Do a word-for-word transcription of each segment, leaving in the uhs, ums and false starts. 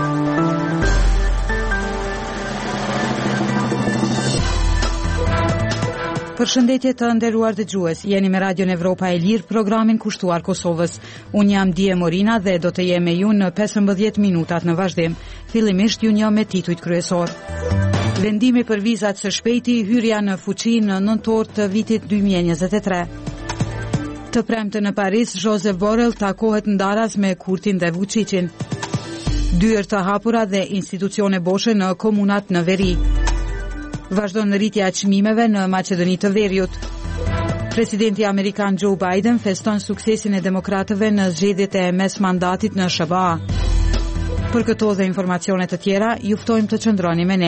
Përshëndetje të nderuar dëgjues, jeni me Radion Evropa e Lirë, programin kushtuar Kosovës. Unë jam Dije Morina dhe do të jem me ju në pesëmbëdhjetë minutat në vazhdim. Fillimisht ju njoh me titujt kryesor. Vendimi për vizat së shpejti, hyrja në fuqi në nëntor të vitit dy mijë e njëzet e tre. Të premte në Paris, Josep Borrell takohet ndaras me Kurtin dhe Vučićin. Dyert të hapura dhe institucione boshe në komunat në veri. Vazhdon rritja e çmimeve në Maqedoni të Veriut. Presidenti amerikan Joe Biden feston suksesin e demokratëve në zgjedhjet e mes mandatit në SBA. Për këto dhe informacione të tjera, ju ftojmë të qëndroni me ne.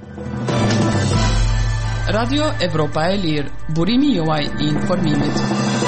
Radio Evropa e Lirë, burimi juaj i informimit.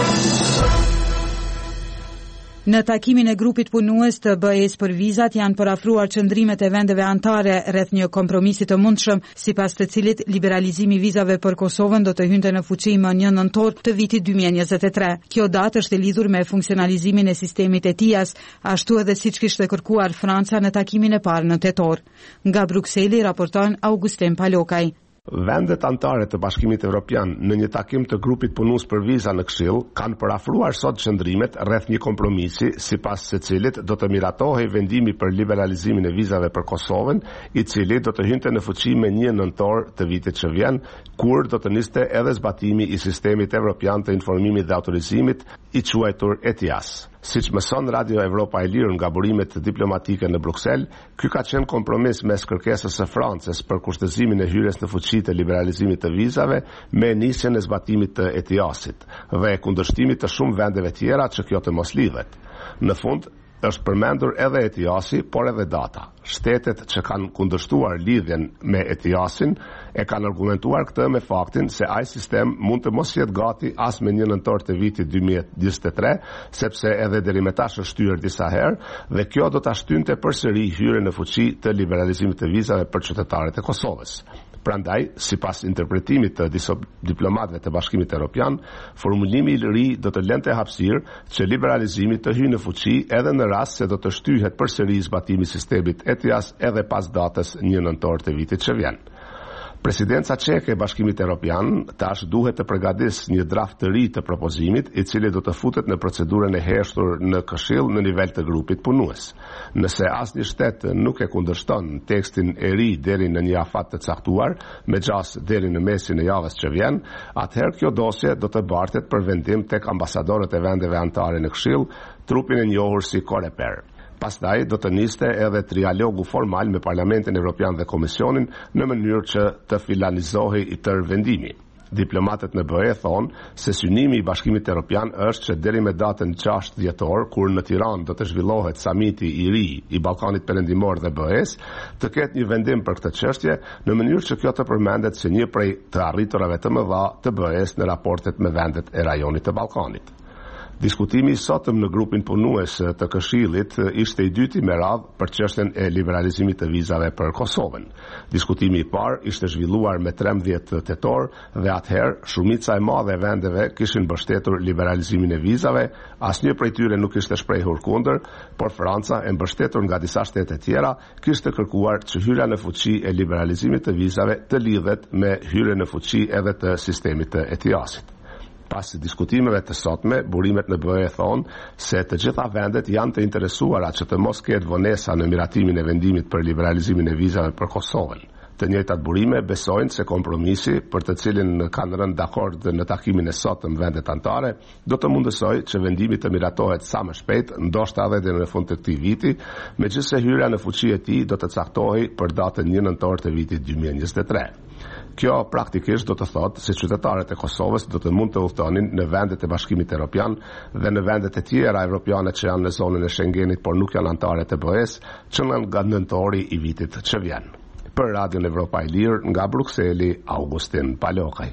Në takimin e grupit punues të B E S për vizat janë përafruar qëndrimet e vendeve anëtare rreth një kompromisi të mundshëm, sipas të cilit liberalizimi i vizave për Kosovën do të hynte në fuqi më një nëntor të vitit dy mijë e njëzet e tre. Kjo datë është e lidhur me funksionalizimin e sistemit E T I A S, ashtu edhe siç kishte kërkuar Franca në takimin e parë në tetor. Nga Brukseli raporton Augustin Palokaj. Vendet anëtare të Bashkimit Evropian në një takim të grupit punues për viza në Këshill kanë parafruar sot qëndrimet rreth një kompromisi sipas së cilit do të miratohej vendimi për liberalizimin e vizave për Kosovën, i cili do të hynte në fuqi me një nëntor të vitit që vjen, kur do të niste edhe zbatimi i sistemit evropian të informimit dhe autorizimit, i quajtur E T I A S. Siç mëson Radio Evropa e Lirë nga burimet diplomatike në Bruksel, ky ka qenë kompromis mes kërkesës së Francës për kushtëzimin e hyrjes në fuqi të liberalizimit të vizave me nisjen e zbatimit të E T I A S-it dhe e kundërshtimit të shumë vendeve tjera që kjo të mos lidhet. Në fund, është përmendur edhe E T I A S-i, por edhe data. Shtetet që kanë kundërshtuar lidhjen me E T I A S-in e kanë argumentuar këtë me faktin se ai sistem mund të mos jetë gati as me një nëntor të vitit dy mijë e njëzet e tre, sepse edhe deri me tash është shtyrë disa herë dhe kjo do ta shtynte përsëri hyrjen në fuqi të liberalizimit të vizave për qytetarët e Kosovës. Prandaj, sipas interpretimit të disa diplomatëve të Bashkimit Evropian, formulimi i ri do të lënte hapësirë që liberalizimi të hyjë në fuqi edhe në rast se do të shtyhet përsëri zbatimi i sistemit E T I A S edhe pas datës një nëntor të vitit që vjen. Presidenca çeke e Bashkimit Evropian tash duhet të përgatisë një draft të ri të propozimit, i cili do të futet në procedurën e heshtur në Këshill në nivel të grupit punues. Nëse asnjë shtet nuk e kundërshton tekstin e ri deri në një afat të caktuar, me gjas deri në mesin e javës që vjen, atëherë kjo dosje do të bartet për vendim tek ambasadorët e vendeve anëtare në Këshill, trupin e njohur si Coreper. Pastaj do të niste edhe trialogu formal me Parlamentin Evropian dhe Komisionin në mënyrë që të finalizohej i tërë vendimi. Diplomatët në B E thonë se synimi i Bashkimit Evropian është që deri me datën gjashtë dhjetor, kur në Tiranë do të zhvillohet samiti i ri i Ballkanit Perëndimor dhe B E S, të ketë një vendim për këtë çështje në mënyrë që kjo të përmendet si një prej të arriturave të mëdha të B E S në raportet me vendet e rajonit të Ballkanit. Diskutimi i sotëm në grupin punues të Këshillit ishte i dyti me radhë për çështjen e liberalizimit të vizave për Kosovën. Diskutimi i parë ishte zhvilluar me trembëdhjetë tetor dhe atëherë shumica e madhe e vendeve kishin mbështetur liberalizimin e vizave, asnjë prej tyre nuk ishte shprehur kundër, por Franca, e mbështetur nga disa shtete tjera, kishte kërkuar që hyrja në fuqi e liberalizimit të vizave të lidhet me hyrjen në fuqi edhe të sistemit të E T I A S-it. Pas diskutimeve të sotme, burimet në B E thonë se të gjitha vendet janë të interesuara që të mos ketë vonesa në miratimin e vendimit për liberalizimin e vizave për Kosovën. Të njëjtat burime besojnë se kompromisi, për të cilin kanë rënë dakord në takimin e sotëm vendet anëtare, do të mundësojë që vendimi të miratohet sa më shpejt, ndoshta edhe deri në fund të këtij viti, megjithëse hyrja në fuqi e tij do të caktohej për datën një nëntor të vitit dy mijë e njëzet e tre. Kjo praktikisht do të thotë se qytetarët e Kosovës do të mund të udhtonin në vendet e Bashkimit Evropian dhe në vendet e tjera evropiane që janë në zonën e Schengenit por nuk janë anëtare të B E S, që nga nëntori i vitit që vjen. Për Radion Evropa e Lirë, nga Brukseli, Augustin Palokaj.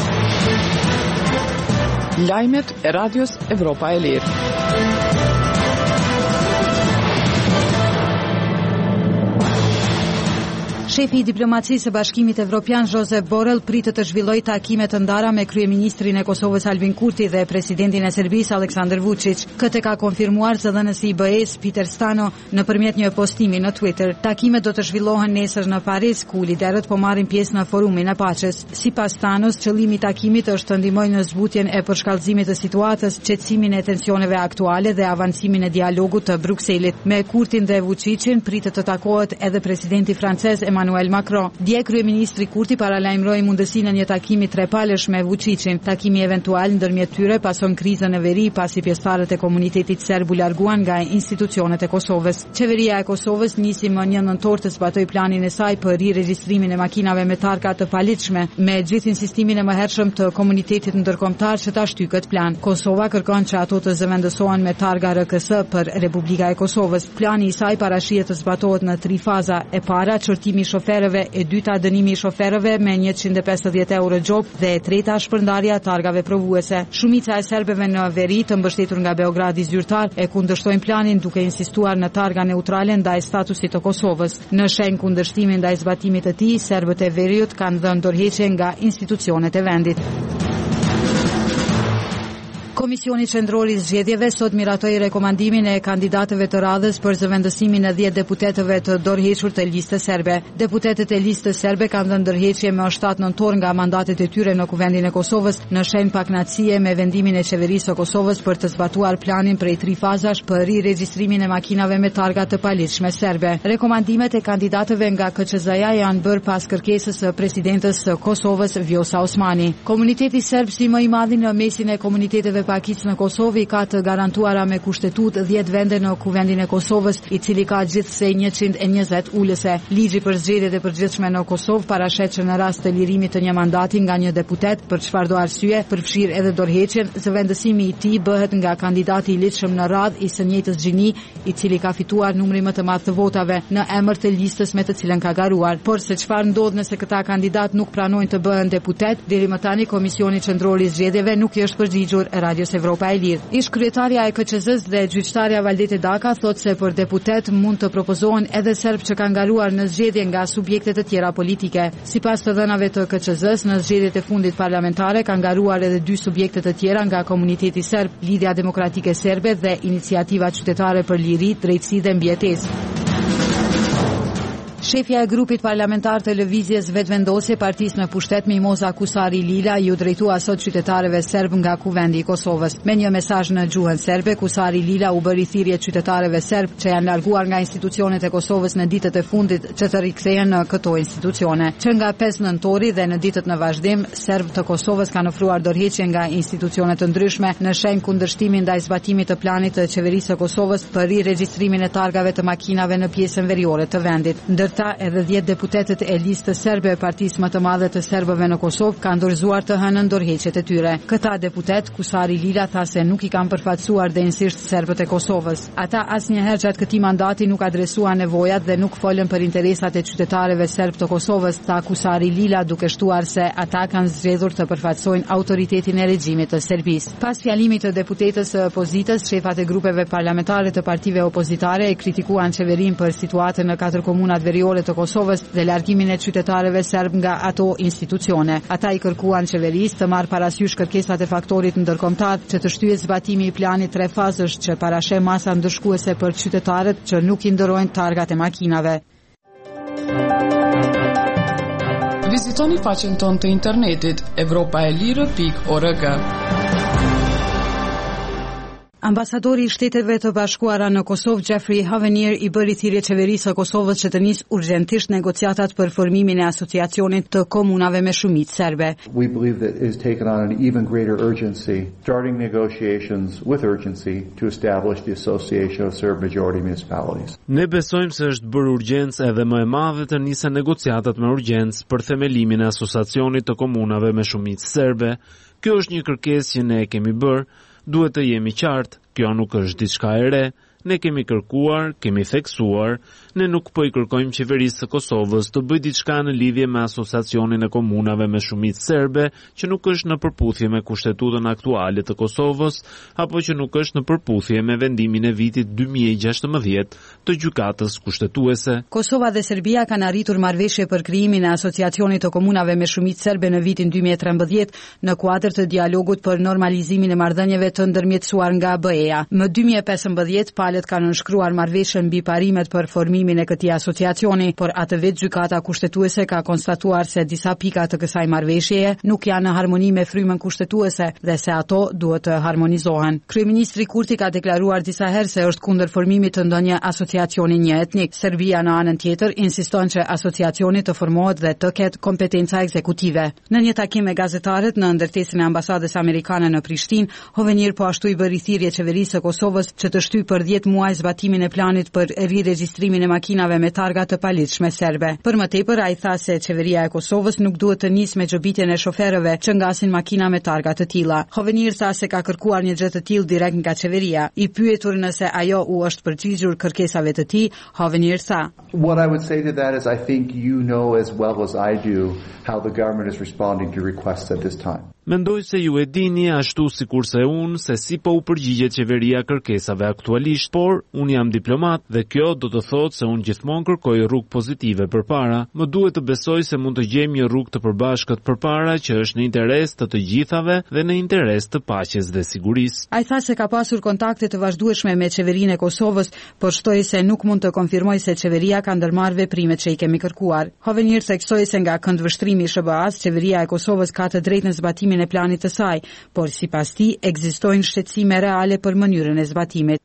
Lajmet e Radios Evropa e Lirë. Shefi i diplomacisë së Bashkimit Evropian Josep Borrell pritet të zhvillojë takime të ndara me kryeministrin e Kosovës Albin Kurti dhe presidentin e Serbisë Aleksandar Vučić. Këtë ka konfirmuar zëdhënësi i B E-s Peter Stano nëpërmjet një postimi në Twitter. Takimet do të zhvillohen nesër në Paris, ku liderët po marrin pjesë në forumin e paqes. Sipas Stanos, qëllimi i takimit është të ndihmojë në zbutjen e përshkallëzimit të situatës, qetësimin e tensioneve aktuale dhe avancimin e dialogut të Brukselit. Me Kurtin dhe Vučićin pritet të takohet edhe presidenti francez Emmanuel Macron. Dje kryeministri Kurti paralajmëroi mundësinë e një takimi trepalësh me Vučićin. Takimi eventual ndërmjet tyre pason krizën e veri pasi pjesëtarët e komunitetit serb u larguan nga institucionet e Kosovës. Qeveria e Kosovës nisi më një nëntor të zbatoj planin e saj për riregjistrimin e makinave me targa të paligjshme, me gjithë insistimin e mëhershëm të komunitetit ndërkombëtar që ta shtyjë këtë plan. Kosova kërkon që ato të zëvendësohen me targa R K S për Republika e Kosovës. Plani i saj parashihet të zbatohet në tri faza. E para, çortimi i shoferëve, e dyta dënimi i shoferëve me njëqind e pesëdhjetë euro gjop dhe e treta shpërndarja e targave provuese. Shumica e serbëve në veri të mbështetur nga Beogradi zyrtar e kundërshtojnë planin duke insistuar në targa neutrale ndaj statusit të Kosovës. Në shenjë kundërshtimi ndaj zbatimit të tij, serbët e veriut kanë dhënë dorëheqje nga institucionet e vendit. Komisioni Qendror i Zgjedhjeve sot miratoi rekomandimin e kandidatëve të radhës për zëvendësimin e dhjetë deputetëve të dorëhequr të listës serbe. Deputetët e listës serbe kanë dhënë dorëheqje më shtatë nëntor nga mandatet e tyre në Kuvendin e Kosovës në shenjë pakënaqësie me vendimin e qeverisë së Kosovës për të zbatuar planin prej tri fazash për riregjistrimin e makinave me targa të paligjshme serbe. Rekomandimet e kandidatëve nga K Q Z-ja janë bërë pas kërkesës së presidentes së Kosovës Vjosa Osmani. Komuniteti serb si më i madhi në mesin e komuniteteve pakicë në Kosovë ka të garantuara me kushtetut dhjetë vende në Kuvendin e Kosovës, i cili ka gjithsej njëqind e njëzet ulëse. Ligji për zgjedhjet e përgjithshme në Kosovë parashet që në rast të lirimit të një mandati nga një deputet për çfarëdo arsye, përfshirë edhe dorëheqjen, zëvendësimi i tij bëhet nga kandidati i ligjshëm në radhë i së njëjtës gjini, i cili ka fituar numri më të madh të votave në emër të listës me të cilën ka garuar. Por se çfarë ndodh nëse këta kandidat nuk pranojnë të bëhen deputet, deri më tani Komisioni Qendror i Zgjedhjeve nuk i është përgjigjur Radios Evropa e Lirë. Ish kryetaria e K Q Z-s dhe gjyqtarja Valdete Daka thotë se për deputet mund të propozohen edhe serb që kanë garuar në zgjedhje nga subjekte të tjera politike. Sipas të dhënave të K Q Z-s, në zgjedhjet e fundit parlamentare kanë garuar edhe dy subjekte të tjera nga komuniteti serb, Lidhja Demokratike Serbe dhe Iniciativa Qytetare për Liri, Drejtësi dhe Mbijetesë. Shefja e grupit parlamentar të lëvizjes vetëvendosje partisë në pushtet Mimoza Kusari Lila ju drejtua sot qytetarëve serb nga Kuvendi i Kosovës. Me një mesazh në gjuhën serbe, Kusari Lila u bëri thirrje qytetarëve serb që janë larguar nga institucionet e Kosovës në ditët e fundit që të rikthehen në këto institucione. Që nga pesë nëntori dhe në ditët në vazhdim, serb të Kosovës kanë ofruar dorëheqje nga institucione të ndryshme në shenjë kundërshtimi ndaj zbatimit të planit të qeverisë së Kosovës për riregjistrimin e targave të makinave në pjesën veriore të vendit. Ta edhe dhjetë deputetët e listës serbe e partisë më të madhe të serbëve në Kosovë kanë dorëzuar të hënën dorëheqjet e tyre. Këta deputet, Kusari Lila tha se nuk i kanë përfaqësuar denjësisht serbët e Kosovës. Ata asnjëherë gjatë këtij mandati nuk adresuan nevojat dhe nuk folën për interesat e qytetarëve serb të Kosovës, tha Kusari Lila duke shtuar se ata kanë zgjedhur të përfaqësojnë autoritetin e regjimit të Serbisë. Pas fjalimit të deputetës së opozitës, shefat e grupeve parlamentare të partive opozitare e kritikuan qeverinë për situatën në katër komunat veriore të Kosovës dhe largimin e qytetarëve serb nga ato institucione. Ata i kërkuan qeverisë të marrë parasysh kërkesat e faktorit ndërkombëtar që të shtyhet zbatimi i planit tre fazësh që parasheh masa ndëshkuese për qytetarët që nuk i ndërojnë targat e makinave. Vizitoni faqen tonë të internetit evropaelire pikë org. Ambasadori i Shteteve të Bashkuara në Kosovë, Jeffrey Havenier, i bëri thirrje qeverisë së Kosovës që të nisë urgjentisht negociatat për formimin e asociacionit të komunave me shumicë serbe. We believe that it is taken on an even greater urgency, starting negotiations with urgency to establish the Association of Serb Majority Municipalities. Ne besojmë se është bërë urgjencë edhe më e madhe të nisen negociatat me urgjencë për themelimin e asociacionit të komunave me shumicë serbe. Kjo është një kërkesë që ne e kemi bërë. Duhet të jemi qartë, kjo nuk është diçka e re, Ne kemi kërkuar, kemi theksuar, ne nuk po i kërkojmë qeverisë së Kosovës të bëjë diçka në lidhje me asociacionin e komunave me shumicë serbe, që nuk është në përputhje me kushtetutën aktuale të Kosovës, apo që nuk është në përputhje me vendimin e vitit dy mijë e gjashtëmbëdhjetë të gjykatës kushtetuese. Kosova dhe Serbia kanë arritur marrëveshje për krijimin e asociacionit të komunave me shumicë serbe në vitin dy mijë e trembëdhjetë në kuadër të dialogut për normalizimin e marrëdhënieve të ndërmjetësuar nga B E-ja. Më dy mijë e pesëmbëdhjetë palët kanë nënshkruar marrëveshjen mbi parimet për formimin e këtij asociacioni, por atë vetë gjykata kushtetuese ka konstatuar se disa pika të kësaj marrëveshjeje nuk janë në harmoni me frymën kushtetuese dhe se ato duhet të harmonizohen. Kryeministri Kurti ka deklaruar disa herë se është kundër formimit të ndonjë asociacioni një etnik. Serbia në anën tjetër insiston që asociacioni të formohet dhe të ketë kompetenca ekzekutive. Në një takim me gazetarët në ndërtesën e ambasadës amerikane në Prishtinë, Hovenier po ashtu i bëri thirrje qeverisë së Kosovës që të shtyjë për dhjetë muaj zbatimin e planit për riregjistrimin e makinave me targa të paligjshme serbe. Për më tepër, ai tha se qeveria e Kosovës nuk duhet të nisë me xhobitjen e shoferëve që ngasin makina me targa të tilla. Hovenier tha se ka kërkuar një gjë të tillë direkt nga qeveria. I pyetur nëse ajo u është përgjigjur kërkesave të tij, Hovenier tha: What I would say to that is I think you know as well as I do how the government is responding to requests at this time. Mendoj se ju e dini ashtu sikurse unë se si po u përgjigjet qeveria kërkesave aktualisht, por unë jam diplomat dhe kjo do të thotë se unë gjithmonë kërkoj rrugë pozitive përpara. Më duhet të besoj se mund të gjejmë një rrugë të përbashkët përpara që është në interes të të gjithave dhe në interes të paqes dhe sigurisë. Ai tha se ka pasur kontakte të vazhdueshme me qeverinë e Kosovës, por shtoi se nuk mund të konfirmoj se qeveria ka ndërmarrë veprimet që i kemi kërkuar. Hovenier theksoi se nga këndvështrimi i S B A-s, qeveria e Kosovës ka të drejtën në zbatimin e planit të saj, por sipas tij ekzistojnë shqetësime reale për mënyrën e zbatimit.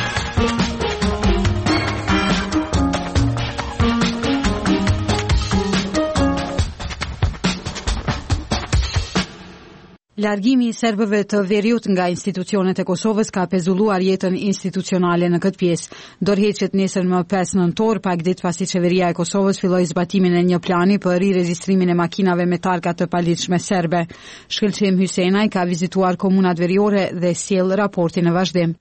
Largimi i serbëve të Veriut nga institucionet e Kosovës ka pezulluar jetën institucionale në këtë pjesë. Dorëheqjet nesër më pesë nëntor, pak ditë pasi qeveria e Kosovës filloi zbatimin e një plani për riregjistrimin e makinave me targa të paligjshme serbe. Shkëlqim Hysenaj ka vizituar komunat veriore dhe sjell raportin në vazhdim.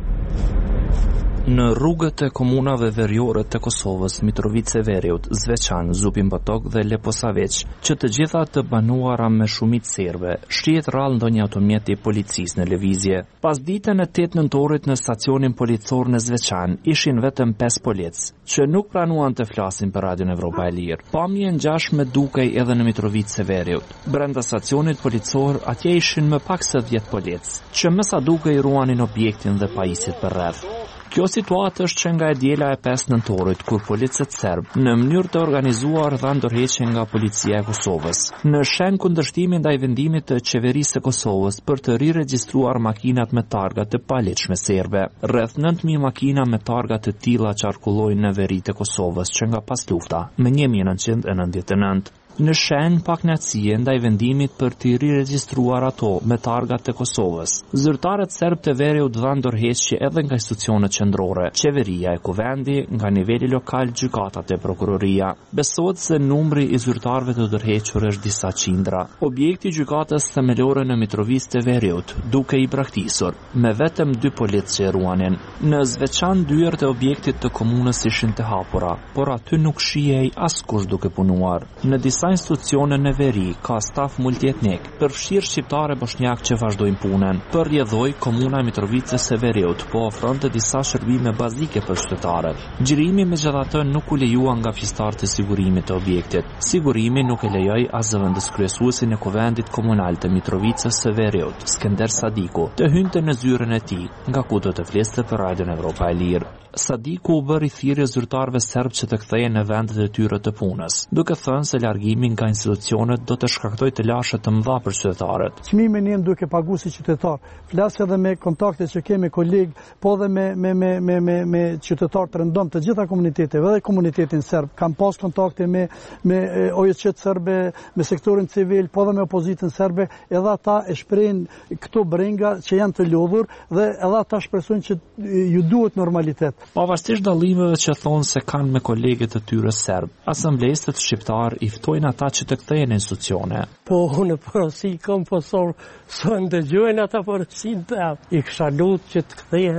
Në rrugët e komunave veriore të Kosovës, Mitrovice Veriut, Zveçan, Zupin Batok dhe Leposaveç, që të gjitha të banuara me shumicë serbe, shqihet rrallë ndonjë automjet i policisë në lëvizje. Pas ditën e tetë nëntorit në stacionin policor në Zveçan, ishin vetëm pesë polic, që nuk pranuan të flasin për Radion Evropa e Lirë. Pamje ngjashme dukej edhe në Mitrovice Veriut. Brenda stacionit policor atje ishin më pak se dhjetë polic, që më sa dukej ruanin objektin dhe pajisit për rreth. Kjo situatë është që nga e diela e pesë nëntorit, kur policët serb në mënyrë të organizuar dhanë dorëheqje nga policia e Kosovës, në shenjë kundërshtimi ndaj vendimit të qeverisë së Kosovës për të riregjistruar makinat me targa të paligjshme serbe. Rreth nëntë mijë makina me targa të tilla qarkullojnë në veritë e Kosovës që nga pas lufta, më një mijë e nëntëqind e nëntëdhjetë e nëntë. Në shenjë pak natësie ndaj vendimit për të riregjistruar ato me targat të Kosovës. Zyrtarët serb të Veriut dhanë dorëheqje edhe nga institucionet qendrore, qeveria e kuvendi, nga niveli lokal, gjykatat e prokuroria. Besohet se numri i zyrtarëve të dorëhequr është disa qindra. Objekti i gjykatës themelore në Mitrovice të Veriut duke i braktisur, me vetëm dy policë që ruanin. Në Zveçan dyert e objektit të komunës ishin të hapura, por aty nuk shihej askush duke punuar. Në disa institucione në veri ka staf multietnik, përfshirë shqiptare bosnjak që vazhdojnë punën. Për rjedhoj, komuna Mitrovice së Veriut po ofronte disa shërbime bazike për qytetarët. Gjirimi megjithatë nuk u lejua nga fjistarët e sigurimit të objektit. Sigurimi nuk e lejoi as zëvendës kryesuesin e kuvendit komunal të Mitrovice së Veriut, Skender Sadiku, të hynte në zyrën e tij, nga ku do të fliste për Radion Evropa e Lirë. Sadiku u bëri thirrje zyrtarëve serb që të kthehen në vendet e tyre të punës, duke thënë se largimi nga institucionet do të shkaktojë të lashe të mëdha për qytetarët. Çmimin jam duke paguar si qytetar. Flas edhe me kontaktet që kemi koleg, po edhe me me me me me, me qytetarë të rëndom të gjitha komuniteteve, edhe komunitetin serb. Kam pas kontakte me me O J C serbe, me sektorin civil, po edhe me opozitën serbe, edhe ata e shprehin këto brenga që janë të lodhur dhe edhe ata shpresojnë që ju duhet normalitet. Pavarësisht dallimeve që thonë se kanë me kolegët e tyre serb, asamblesët shqiptar i ftojnë ata që të kthehen në institucione. Po unë porosi kam posor, së ndëgjojnë ata porosinë të I kisha lutë që të kthehen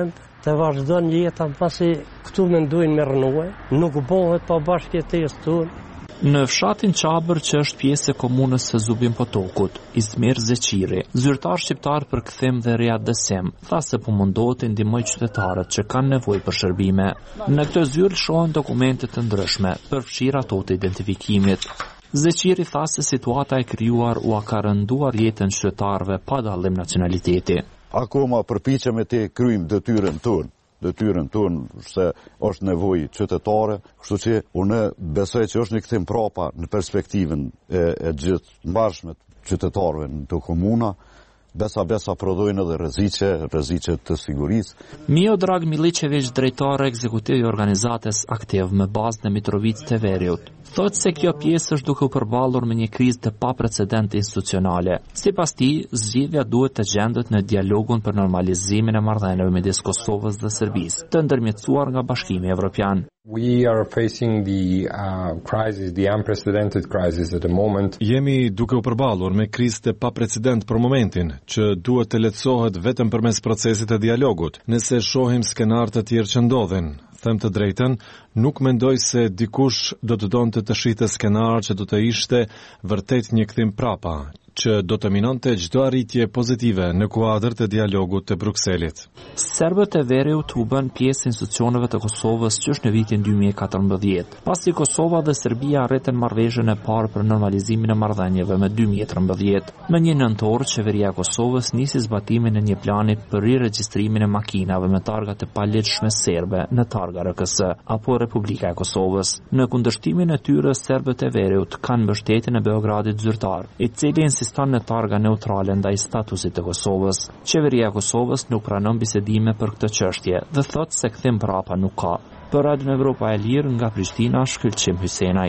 të vazhdon jeta pasi këtu mendojnë me rënue, nuk bëhet pa bashkëjetesë tonë. Në fshatin Qabër, që është pjesë e komunës së Zubinpotokut, Izmir Zeqiri, zyrtar shqiptar për kthim dhe riadësim, tha se po mundohet të ndihmojë qytetarët që kanë nevojë për shërbime. Në këtë zyrë shohen dokumente të ndryshme, përfshirë ato të identifikimit. Zeqiri tha se situata e krijuar u ka rënduar jetën qytetarëve pa dallim nacionaliteti. Akoma përpiqemi të kryejmë detyrën tonë. Detyrën tonë se është nevojë qytetare, kështu që unë besoj që është një kthim prapa në perspektivën e, e gjithë mbarshme të qytetarëve në të komuna, besa besa prodhojnë edhe rreziqe, rreziqe të sigurisë. Miodrag Milicevic, drejtori ekzekutiv i organizatës Aktiv me bazë në Mitrovicë të Veriut, thotë se kjo pjesë është duke u përballur me një krizë të paprecedente institucionale. Sipas tij, zgjidhja duhet të gjendet në dialogun për normalizimin e marrëdhënieve midis Kosovës dhe Serbisë, të ndërmjetësuar nga Bashkimi Evropian. We are facing the uh, crisis, the unprecedented crisis at the moment. Jemi duke u përballur me krizë të paprecedent për momentin, që duhet të lehtësohet vetëm përmes procesit të dialogut. Nëse shohim skenar të tjerë që ndodhin, them të drejtën, nuk mendoj se dikush do të donte të shihte skenar që do të ishte vërtet një kthim prapa, që do të minonte çdo arritje pozitive në kuadër të dialogut të Brukselit. Serbët e Veriut u bën pjesë institucioneve të Kosovës që është në vitin dy mijë e katërmbëdhjetë. Pasi Kosova dhe Serbia arritën marrëveshjen e parë për normalizimin e marrëdhënieve më dy mijë e trembëdhjetë. Më një nëntor, qeveria e Kosovës nisi zbatimin e një plani për riregjistrimin e makinave me targa të paligjshme serbe në targa R K S apo Republika e Kosovës. Në kundërshtimin e tyre, serbët e Veriut kanë mbështetjen e Beogradit zyrtar, i cili insiston në targa neutrale ndaj statusit të Kosovës. Qeveria e Kosovës nuk pranon bisedime për këtë çështje dhe thotë se kthim prapa nuk ka. Për Radio Evropa e Lirë nga Prishtina, Shkëlqim Hysenaj.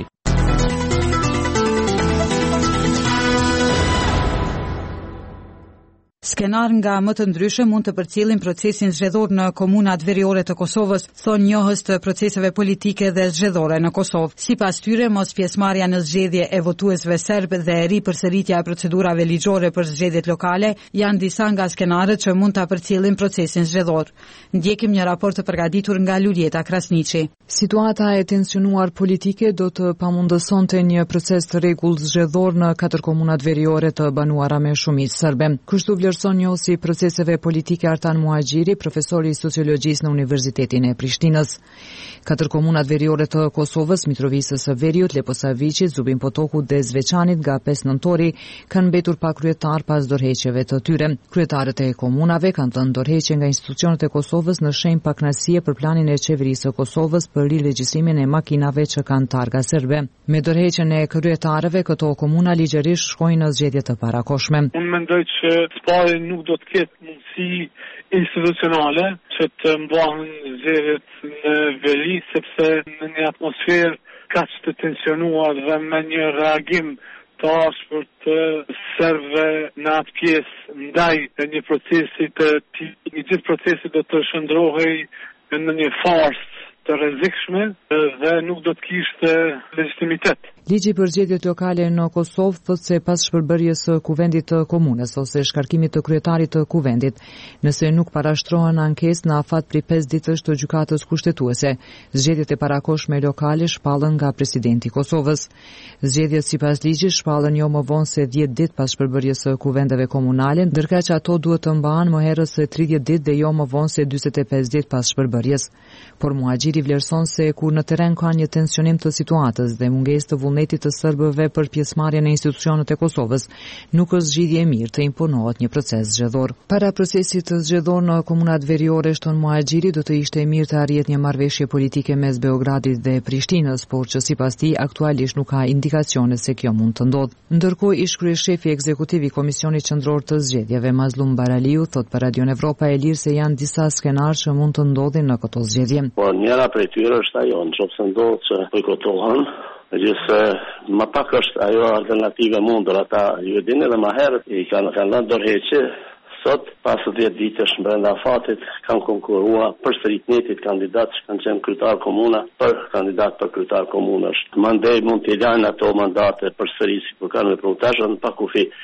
Skenar nga më të ndryshe mund të përcjellin procesin zgjedhor në komunat veriore të Kosovës, thon njohës të proceseve politike dhe zgjedhore në Kosovë. Sipas tyre, mos pjesëmarrja në zgjedhje e votuesve serb dhe ripërsëritja e procedurave ligjore për zgjedhjet lokale janë disa nga skenarët që mund ta përcjellin procesin zgjedhor. Ndjekim një raport të përgatitur nga Lulieta Krasniqi. Situata e tensionuar politike do të pamundësonte një proces të rregullt zgjedhor në katër komunat veriore të banuara me shumicë serbe. Kështu vlerëson njohësi i proceseve politike Artan Muhaxhiri, profesori i sociologjisë në Universitetin e Prishtinës. Katër komunat veriore të Kosovës, Mitrovicës së Veriut, Leposaviqit, Zubinpotokut dhe Zveçanit nga pesë nëntori kanë mbetur pa kryetar pas dorëheqjeve të tyre. Kryetarët e komunave kanë thënë dorëheqje nga institucionet e Kosovës në shenjë pakënaqësie për planin e qeverisë së Kosovës për rilegjistrimin e makinave që kanë targa serbe. Me dorëheqjen e kryetarëve, këto komuna ligjërisht shkojnë në zgjedhje të parakoshme. Unë mendoj që spari nuk do të ketë mundësi institucionale që të mbahen zgjedhjet në veri, sepse në një atmosferë kaq të tensionuar dhe me një reagim të ashpër të serbëve në atë pjesë ndaj e një procesi të tillë, i gjithë procesi do të shndrohej në një farsë të rrezikshme dhe nuk do të kishte legjitimitet. Ligji për zgjedhjet lokale në Kosovë thotë se pas shpërbërjes së kuvendit të komunës ose shkarkimit të kryetarit të kuvendit, nëse nuk parashtrohen ankesë në afat prej pesë ditësh të gjykatës kushtetuese, zgjedhjet e parakoshme lokale shpallen nga presidenti i Kosovës. Zgjedhjet sipas ligjit shpallen jo më vonë se dhjetë ditë pas shpërbërjes së kuvendeve komunale, ndërkaq që ato duhet të mbahen më herët se tridhjetë ditë dhe jo më vonë se dyzet e pesë ditë pas shpërbërjes. Por Muhaxhiri vlerëson se kur në terren ka një tensionim të situatës dhe mungesë të vullnetit të serbëve për pjesëmarrjen në institucionet e Kosovës, nuk është zgjidhje e mirë të imponohet një proces zgjedhor. Para procesit të zgjedhor në komunat veriore, shton Muhaxhiri, do të ishte e mirë të arrihet një marrëveshje politike mes Beogradit dhe Prishtinës, por që sipas tij aktualisht nuk ka indikacione se kjo mund të ndodhë. Ndërkohë, ish kryeshefi ekzekutiv i Komisionit Qendror të Zgjedhjeve, Mazlum Baraliu, thot për Radio Evropa e Lirë se janë disa skenar që mund të ndodhin në këto zgjedhje. Po njëra prej tyre është ajo, nëse ndodh që bojkotohen, megjithëse më pak është ajo alternative mundur, ata ju dini edhe më herët i kanë kanë lënë dorëheqje. Sot, pas dhjetë ditësh brenda afatit, kanë konkuruar për sëritnetit kandidat që kanë qenë kryetar komuna për kandidat për kryetar komunash. Mandej mund të janë ato mandate për sëri si për kanë me protazhën pa kufi.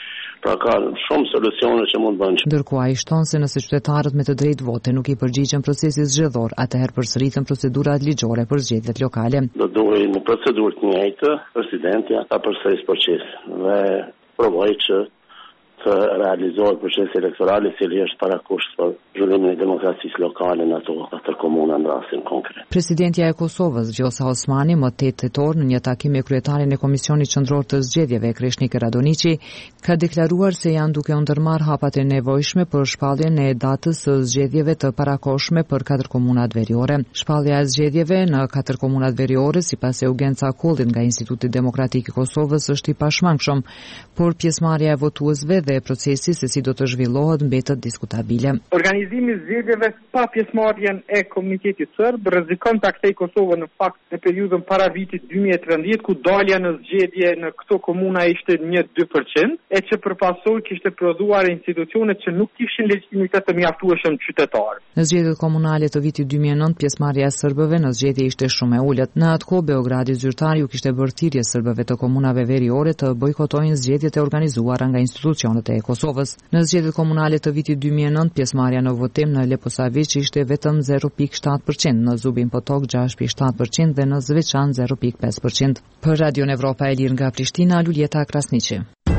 Pra ka shumë solucione që mund bëhen. Ndërkohë ai shton se nëse qytetarët me të drejtë vote nuk i përgjigjen procesit zgjedhor, atëherë përsëritën procedurat ligjore për zgjedhjet lokale. Do duhej në procedurë të njëjtë, presidenti ata përsëris procesin dhe provoj që të realizohet procesi elektoral i cili është parakusht për zhvillimin e demokracisë lokale në ato katër komuna në rastin konkret. Presidentja e Kosovës, Vjosa Osmani, më tetë tetor në një takim me kryetarin e Komisionit Qendror të Zgjedhjeve, Kreshnik Radoniqi, ka deklaruar se janë duke u ndërmarrë hapat e nevojshme për shpalljen e datës së zgjedhjeve të parakohshme për katër komunat veriore. Shpallja e zgjedhjeve në katër komunat veriore, sipas Eugenca Kollit nga Instituti Demokratik i Kosovës, është i pashmangshëm, por pjesëmarrja e votuesve dhe procesi se si do të zhvillohet mbetet diskutabile. Organizimi i zgjedhjeve pa pjesëmarrjen e Komunitetit Serb rrezikon ta kthejë Kosovën në fakt në periudhën para vitit dy mijë e tridhjetë, ku dalja në zgjedhje në këto komuna ishte një dy përqind, e që përpasoj kishte prodhuar institucionet që nuk kishin legjitimitet të mjaftueshëm qytetar. Në zgjedhjet komunale të vitit dy mijë e nëntë, pjesëmarrja e serbëve në zgjedhje ishte shumë e ulët. Në atë kohë Beogradi zyrtar ju kishte bërë thirrje serbëve të komunave veriore të bojkotojnë zgjedhjet e organizuara nga institucionet e Kosovës. Në zgjedhjet komunale të vitit dy mijë e nëntë, pjesëmarrja në votim në Leposavić ishte vetëm zero pikë shtat përqind, në Zubin Potok gjashtë pikë shtat përqind dhe në Zveçan zero pikë pesë përqind. Për Radion Evropa e Lirë nga Prishtina, Luljeta Krasniqi.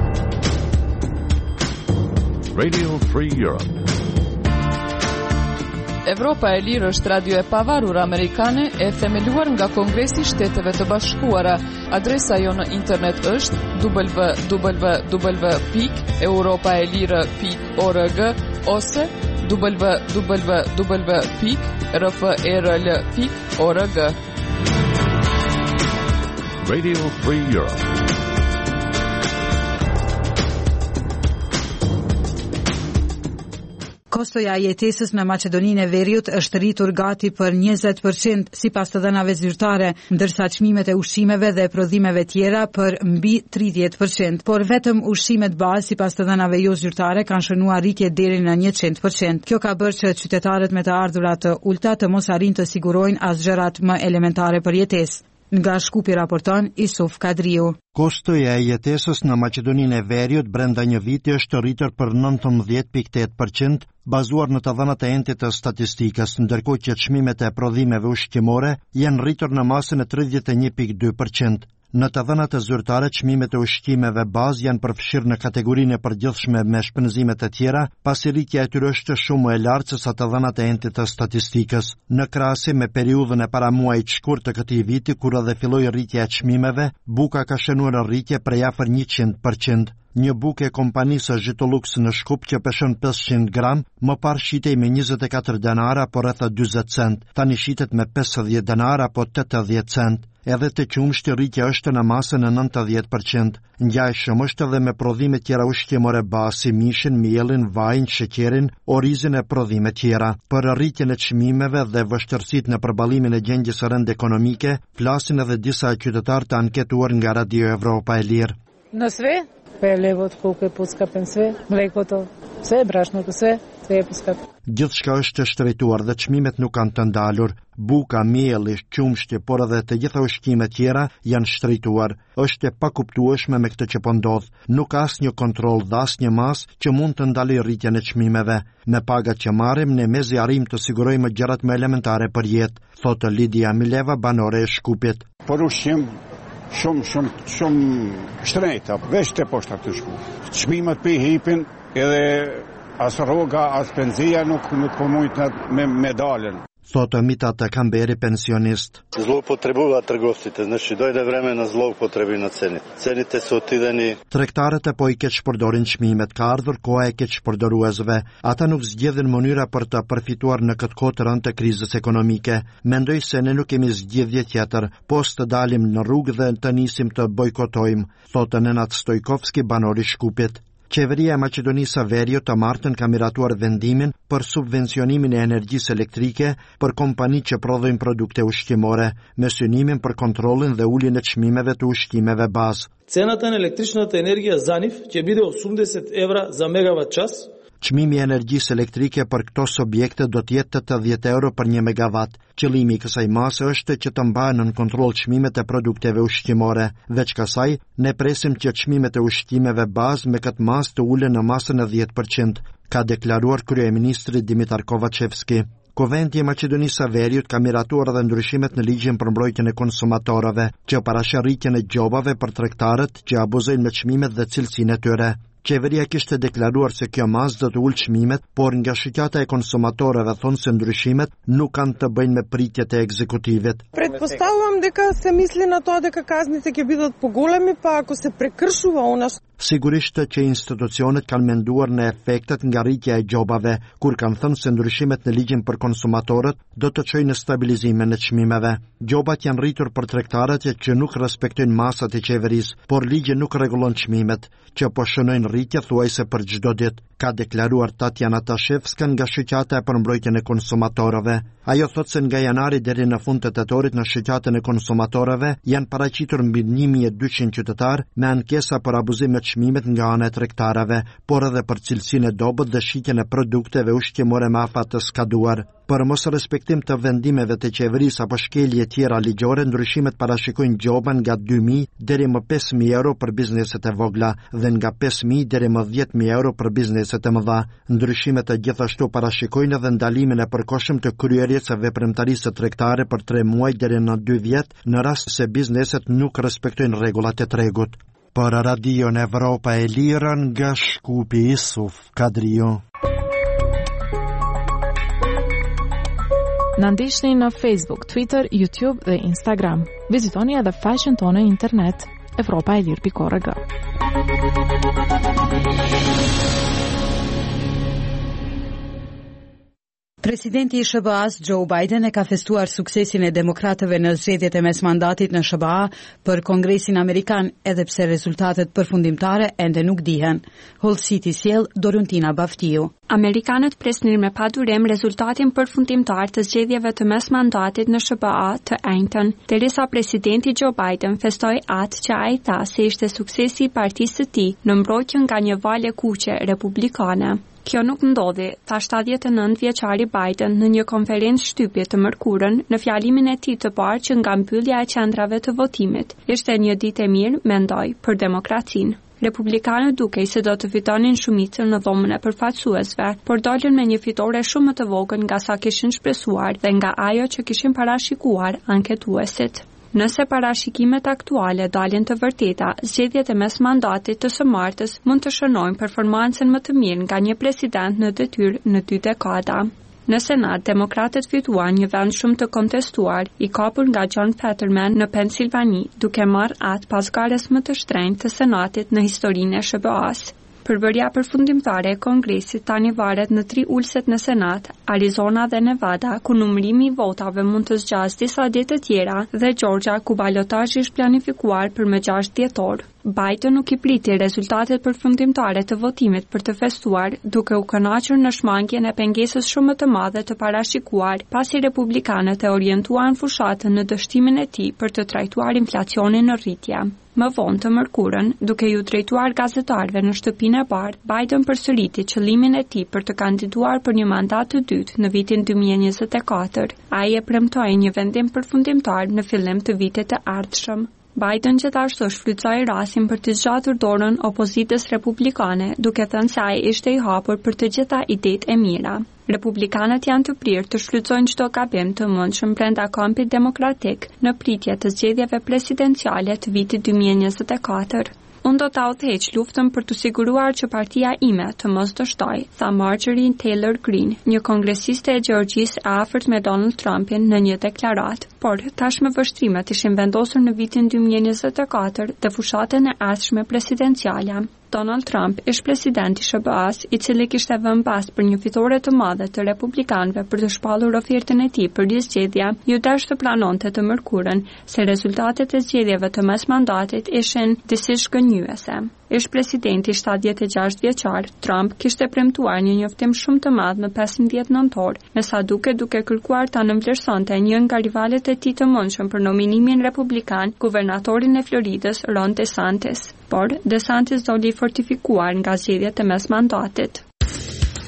Radio Free Europe. Evropa e Lirë është radio e pavarur amerikane e themeluar nga Kongresi i Shteteve të Bashkuara. Adresa jo në internet është w w w pikë europaelire pikë org ose w w w pikë r f e r l pikë org. Radio Free Europe. Kostoja e jetesës në Maqedoninë e Veriut është rritur gati për njëzet përqind sipas të dhënave zyrtare, ndërsa çmimet e ushqimeve dhe prodhimeve tjera për mbi tridhjetë përqind, por vetëm ushqimet bazë sipas të dhënave jo zyrtare kanë shënuar rritje deri në njëqind përqind. Kjo ka bërë që qytetarët me të ardhurat të ulta të mos arrijnë të sigurojnë as gjërat më elementare për jetesë. Nga Shkupi raporton Isuf Kadriu. Kostoja e jetesës në Maqedoninë e Veriut brenda një viti është rritur për nëntëmbëdhjetë pikë tetë përqind, bazuar në të dhënat e entit të statistikës, ndërkohë që çmimet e prodhimeve ushqimore janë rritur në masën e tridhjetë e një pikë dy përqind. Në të dhënat e zyrtare, çmimet e ushqimeve bazë janë përfshirë në kategorinë e përgjithshme me shpenzimet e tjera, pasi rritja e tyre është shumë e lartë se sa të dhënat e entit të statistikës. Në krahasim me periudhën e para muajit shkurt të këtij viti, kur edhe filloi rritja e çmimeve, buka ka shënuar rritje prej afër njëqind përqind. Një bukë e kompanisë Zhitolux në Shkup që peshon pesëqind gram, më parë shitej me njëzet e katër denara apo rreth dyzet cent, tani shitet me pesëdhjetë denara apo tetëdhjetë cent. Edhe të qumshti rritja është në masën e nëntëdhjetë përqind. Ngjajshëm është edhe me prodhime tjera ushqimore bazë si mishin, mielin, vajin, sheqerin, orizin e prodhime tjera. Për rritjen e çmimeve dhe vështirësitë në përballimin e gjendjes së rëndë ekonomike, flasin edhe disa qytetarë të anketuar nga Radio Evropa e Lirë. Në sve, pe levot koke puskapën sve, mlekoto, sve brashno sve, sve puskap. Gjithçka është shtrejtuar dhe çmimet nuk kanë të ndalur. Buka, mielli, qumshti, por edhe të gjitha ushqimet tjera janë shtrejtuar. Është e pakuptueshme me këtë që po ndodh. Nuk ka asnjë kontroll dhe asnjë mas që mund të ndalojë rritjen e çmimeve. Me pagat që marrim, ne mezi arrim të sigurojmë gjërat më elementare për jetë, thotë Lidia Mileva, banore e Shkupit. Por ushqim shumë shumë shumë shtrejta, veç të poshta të shku. Çmimet për hipin edhe as rroga, as benzia nuk nuk po mujt me medalen. Thotë Mitat Kamberi, pensionist. Zloupotrebuvat trgovcите, znači dojde vreme na zloupotrebi na ceni. Cenite su otideni. Tregtarët e po i keq përdorin çmimet, ka ardhur koha e keq përdoruesve. Ata nuk zgjedhin mënyra për të përfituar në këtë kohë të rëndë të krizës ekonomike. Mendoj se ne nuk kemi zgjedhje tjetër, post të dalim në rrugë dhe të nisim të bojkotojmë, thotë Nenad Stojkovski, banori Shkupit. Qeveria e Maqedonisë së Veriut të martën ka miratuar vendimin për subvencionimin e energjisë elektrike për kompani që prodhojnë produkte ushqimore, me synimin për kontrollin dhe uljen e çmimeve të ushqimeve bazë. Цената на електричната енергија за нив ќе биде осумдесет евра за мегават час. Çmimi i energjisë elektrike për këto subjekte do të jetë tetëdhjetë euro për një megawatt. Qëllimi i kësaj mase është që të mbahen në kontroll çmimet e produkteve ushqimore. Veç kësaj, ne presim që çmimet e ushqimeve bazë me këtë masë të ulen në masën e dhjetë përqind, ka deklaruar kryeministri Dimitar Kovacevski. Kuvendi i Maqedonisë së Veriut ka miratuar edhe ndryshimet në ligjin për mbrojtjen e konsumatorëve, që parashë rritjen e gjobave për tregtarët që abuzojnë me çmimet dhe cilësinë e tyre. Qeveria kishte deklaruar se kjo masë do të ulë çmimet, por nga shoqata e konsumatorëve thonë se ndryshimet nuk kanë të bëjnë me pritjet e ekzekutivit. Предпоставувам дека се мисли на тоа дека казните ќе бидат поголеми, па ако се прекршува она. Sigurisht që institucionet kanë menduar në efektet nga rritja e gjobave, kur kanë thënë se ndryshimet në ligjin për konsumatorët do të çojnë në stabilizimin e çmimeve. Gjobat janë rritur për tregtarët që nuk respektojnë masat e qeverisë, por ligji nuk rregullon çmimet, që po shënojnë rritje thuajse për çdo ditë, ka deklaruar Tatjana Tashevska nga shoqata e përmbrojtjen e konsumatorëve. Ajo thotë se nga janari deri në fund të tetorit në shoqatën e konsumatorëve janë paraqitur mbi një mijë e dyqind qytetarë me ankesa për abuzim me çmimet nga ana e tregtarëve, por edhe për cilësinë e dobët dhe shitjen e produkteve ushqimore me afat të skaduar. Për mos respektim të vendimeve të qeverisë apo shkelje tjera ligjore, ndryshimet parashikojnë gjoban nga dy mijë deri më pesë mijë euro për bizneset e vogla dhe nga pesë mijë deri më dhjetë mijë euro për bizneset e mëdha. Ndryshimet e gjithashtu parashikojnë edhe ndalimin e përkohshëm të kryerjes së veprimtarisë tregtare për tre muaj deri në dy vjet në rast se bizneset nuk respektojnë rregullat e tregut. Për Radion Evropa e Lirë nga Shkupi Isuf Kadrio. Na ndiqni në Facebook, Twitter, YouTube dhe Instagram. Vizitoni edhe faqen tonë internet evropa e lirë pikë org. Presidenti i S B A-s Joe Biden e ka festuar suksesin e demokratëve në zgjedhjet e mesmandatit në S B A për Kongresin Amerikan, edhe pse rezultatet përfundimtare ende nuk dihen. Hull City sjell Doruntina Baftiu. Amerikanët presnin me padurim rezultatin përfundimtar të zgjedhjeve të mesmandatit në S B A të enjtën, derisa presidenti Joe Biden festoi atë që ai tha se ishte suksesi i partisë së tij në mbrojtjen nga një valë kuqe republikane. Kjo nuk ndodhi, tha shtatëdhjetë e nëntë vjeçari Biden në një konferencë shtypje të mërkurën në fjalimin e tij të parë që nga mbyllja e qendrave të votimit. Ishte një ditë e mirë, mendoj, për demokracinë. Republikanët dukej se do të fitonin shumicën në dhomën e përfaqësuesve, por dolën me një fitore shumë më të vogël nga sa kishin shpresuar dhe nga ajo që kishin parashikuar anketuesit. Nëse parashikimet aktuale dalin të vërteta, zgjedhjet e mesmandatit të së martës mund të shënojnë performancën më të mirë nga një president në detyrë në dy dekada. Në Senat, demokratët fituan një vend shumë të kontestuar, i kapur nga John Fetterman në Pennsylvania, duke marrë atë pasgares më të shtrenjtë të Senatit në historinë e S B A-s. Përbërja përfundimtare e Kongresit tani varet në tri ulset në Senat, Arizona dhe Nevada, ku numërimi i votave mund të zgjasë disa ditë të tjera, dhe Georgia, ku balotazhi është planifikuar për më gjashtë dhjetor. Biden nuk i priti rezultatet përfundimtare të votimit për të festuar, duke u kënaqur në shmangjen e pengesës shumë të madhe të parashikuar, pasi republikanët e orientuan fushatën në dështimin e tij për të trajtuar inflacionin në rritje. Më vonë të mërkurën, duke ju drejtuar gazetarëve në shtëpinë e bardhë, Biden përsëriti qëllimin e tij për të kandiduar për një mandat të dytë në vitin dy mijë e njëzet e katër. Ai e premtoi një vendim përfundimtar në fillim të vitit të ardhshëm. Biden gjithashtu shfrytëzoi rastin për të zgjatur dorën opozitës republikane, duke thënë se ai ishte i hapur për të gjitha idetë e mira. Republikanët janë të prirë të shfrytëzojnë çdo gabim të mundshëm brenda kampit demokratik në pritje të zgjedhjeve presidenciale të vitit dy mijë e njëzet e katër. Unë do ta udhëheq luftën për të siguruar që partia ime të mos dështoj, tha Marjorie Taylor Greene, një kongresiste e Gjeorgjisë e afërt me Donald Trumpin në një deklaratë, por tashmë vështrimet ishin vendosur në vitin dy mijë e njëzet e katër dhe fushatën e ardhshme presidenciale. Donald Trump ish presidenti i S B A-s, i cili kishte vënë pas për një fitore të madhe të republikanëve për të shpallur ofertën e tij për zgjedhje, ju dash të planonte të mërkurën se rezultatet e zgjedhjeve të mesmandatit ishin disi shkënjyese. Ish presidenti shtatëdhjetë e gjashtë vjeçar, Trump kishte premtuar një njoftim shumë të madh në pesëmbëdhjetë nëntor, me sa duke duke kërkuar ta nënvlerësonte një nga rivalet e tij të mundshëm për nominimin republikan, guvernatorin e Floridës, Ron DeSantis. Por DeSantis doli fortifikuar nga zgjedhjet e mesmandatit.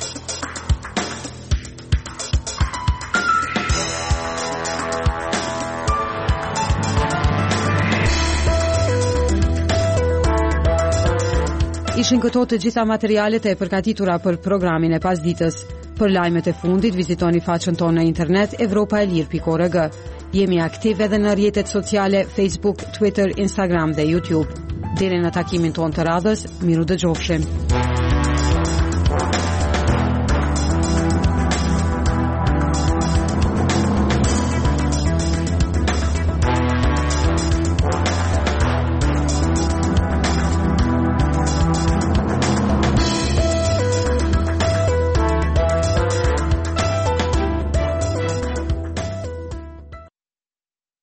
Ishin këto të gjitha materialet e përgatitura për programin e pasditës. Për lajmet e fundit, vizitoni faqen tonë në internet evropaelir pikë org. Jemi aktiv edhe në rrjetet sociale Facebook, Twitter, Instagram dhe YouTube. Deri në takimin tonë të radhës, miru dëgjofshim.